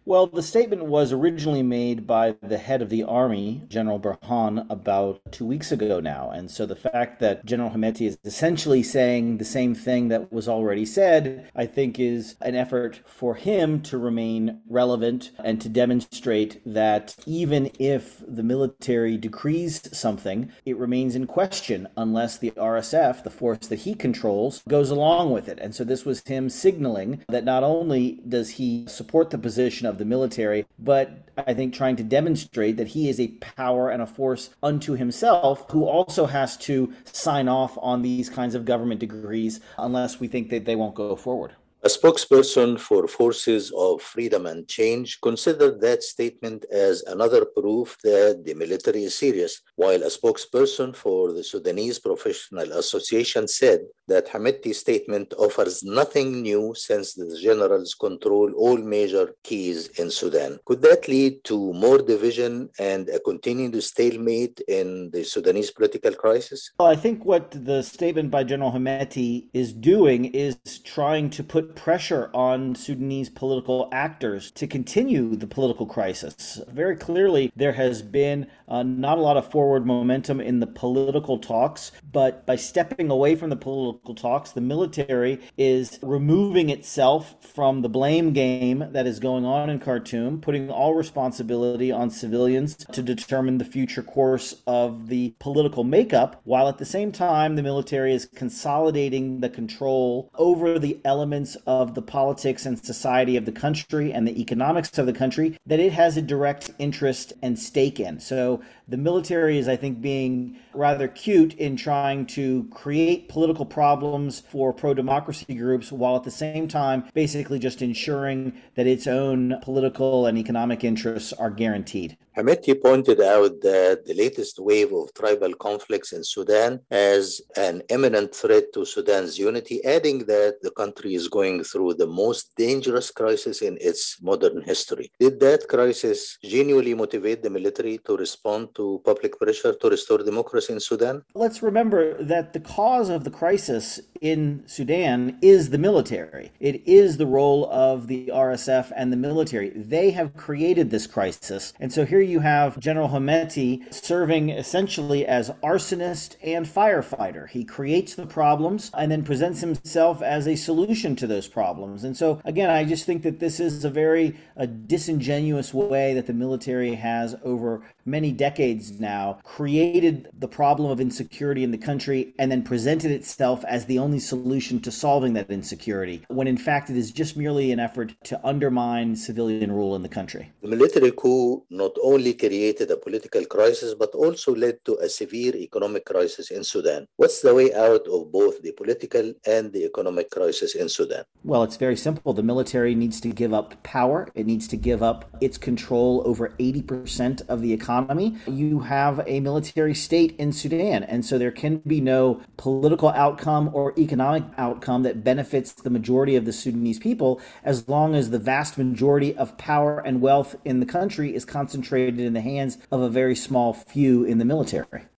Well, the statement was originally made by the head of the army, General Burhan, about 2 weeks ago now. And so the fact that General Hemeti is essentially saying the same thing that was already said, I think is an effort for him to remain relevant and to demonstrate that even if the military decrees something, it remains in question unless the RSF, the force that he controls, goes along with it. And so this was him signaling that not only does he support the position of the military, but I think trying to demonstrate that he is a power and a force unto himself who also has to sign off on these kinds of government decrees unless we think that they won't go forward. A spokesperson for Forces of Freedom and Change considered that statement as another proof that the military is serious, while a spokesperson for the Sudanese Professional Association said that Hameti's statement offers nothing new since the generals control all major keys in Sudan. Could that lead to more division and a continued stalemate in the Sudanese political crisis? Well, I think what the statement by General Hameti is doing is trying to put pressure on Sudanese political actors to continue the political crisis. Very clearly, there has been not a lot of forward momentum in the political talks, but by stepping away from the political talks, the military is removing itself from the blame game that is going on in Khartoum, putting all responsibility on civilians to determine the future course of the political makeup, while at the same time, the military is consolidating the control over the elements of the politics and society of the country and the economics of the country that it has a direct interest and stake in. So the military is, I think, being rather cute in trying to create political problems for pro-democracy groups while at the same time basically just ensuring that its own political and economic interests are guaranteed. Hameti pointed out that the latest wave of tribal conflicts in Sudan as an imminent threat to Sudan's unity, adding that the country is going through the most dangerous crisis in its modern history. Did that crisis genuinely motivate the military to respond to public pressure to restore democracy in Sudan? Let's remember that the cause of the crisis in Sudan is the military. It is the role of the RSF and the military. They have created this crisis. And so here you have General Hameti serving essentially as arsonist and firefighter. He creates the problems and then presents himself as a solution to those problems. And so, again, I just think that this is a very disingenuous way that the military has over many decades now created the problem of insecurity in the country and then presented itself as the only solution to solving that insecurity, when in fact it is just merely an effort to undermine civilian rule in the country. The military coup not only created a political crisis, but also led to a severe economic crisis in Sudan. What's the way out of both the political and the economic crisis in Sudan? Well, it's very simple. The military needs to give up power. It needs to give up its control over 80% of the economy. You have a military state in Sudan, and so there can be no political outcome or economic outcome that benefits the majority of the Sudanese people as long as the vast majority of power and wealth in the country is concentrated in the hands of a very small few in the military.